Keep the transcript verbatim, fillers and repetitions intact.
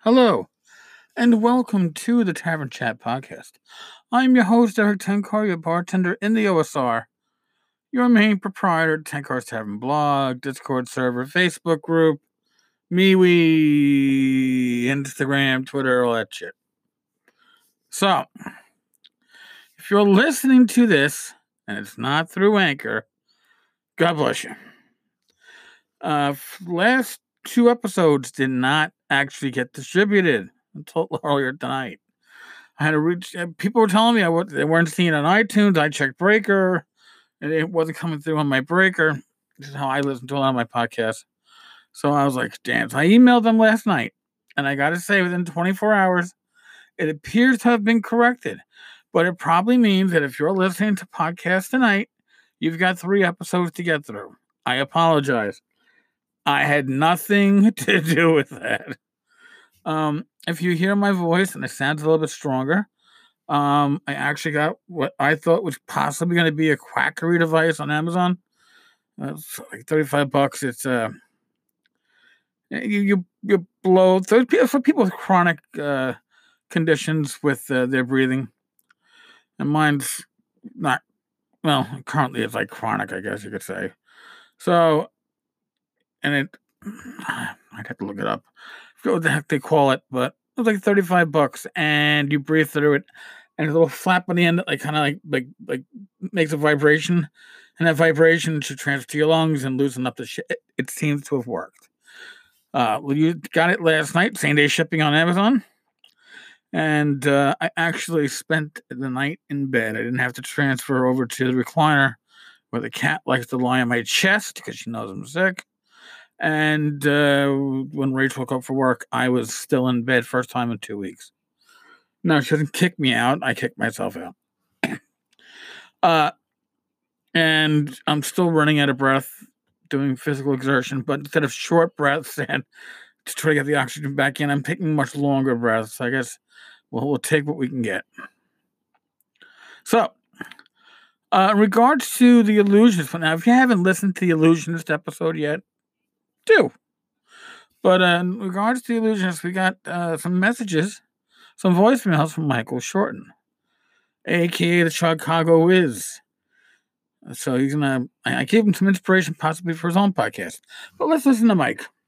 Hello, and welcome to the Tavern Chat Podcast. I'm your host, Eric Tenkar, your bartender in the O S R, your main proprietor, Tenkar's Tavern blog, Discord server, Facebook group, MeWe, Instagram, Twitter, all that shit. So, if you're listening to this, and it's not through Anchor, God bless you. Uh, last two episodes did not actually get distributed until earlier tonight. I had to reach. People were telling me I w- they weren't seeing it on iTunes. I checked Breaker, and it wasn't coming through on my Breaker. This is how I listen to a lot of my podcasts. So I was like, damn. So I emailed them last night, and I got to say, within twenty-four hours, it appears to have been corrected. But it probably means that if you're listening to podcasts tonight, you've got three episodes to get through. I apologize. I had nothing to do with that. Um, if you hear my voice and it sounds a little bit stronger, um, I actually got what I thought was possibly going to be a quackery device on Amazon. Uh, it's like thirty-five bucks. It's uh, you you, you blow for people with chronic uh, conditions with uh, their breathing, and mine's not. Well, currently it's like chronic, I guess you could say. So, and it, I'd have to look it up. I forget what the heck they call it, but it was like thirty-five bucks, and you breathe through it, and a little flap on the end that like kind of like like like makes a vibration, and that vibration should transfer to your lungs and loosen up the shit. It, it seems to have worked. Uh, well, you got it last night, same day shipping on Amazon, and uh, I actually spent the night in bed. I didn't have to transfer over to the recliner where the cat likes to lie on my chest because she knows I'm sick. And uh, when Rachel woke up for work, I was still in bed first time in two weeks. No, she didn't kick me out. I kicked myself out. uh, and I'm still running out of breath doing physical exertion, but instead of short breaths and to try to get the oxygen back in, I'm taking much longer breaths. I guess we'll, we'll take what we can get. So, uh, in regards to the Illusionist, now, if you haven't listened to the Illusionist episode yet, do. But uh, in regards to the Illusionist, we got uh, some messages, some voicemails from Michael Shorten, aka the Chicago Wiz. So he's gonna. I, I gave him some inspiration, possibly for his own podcast. But let's listen to Mike.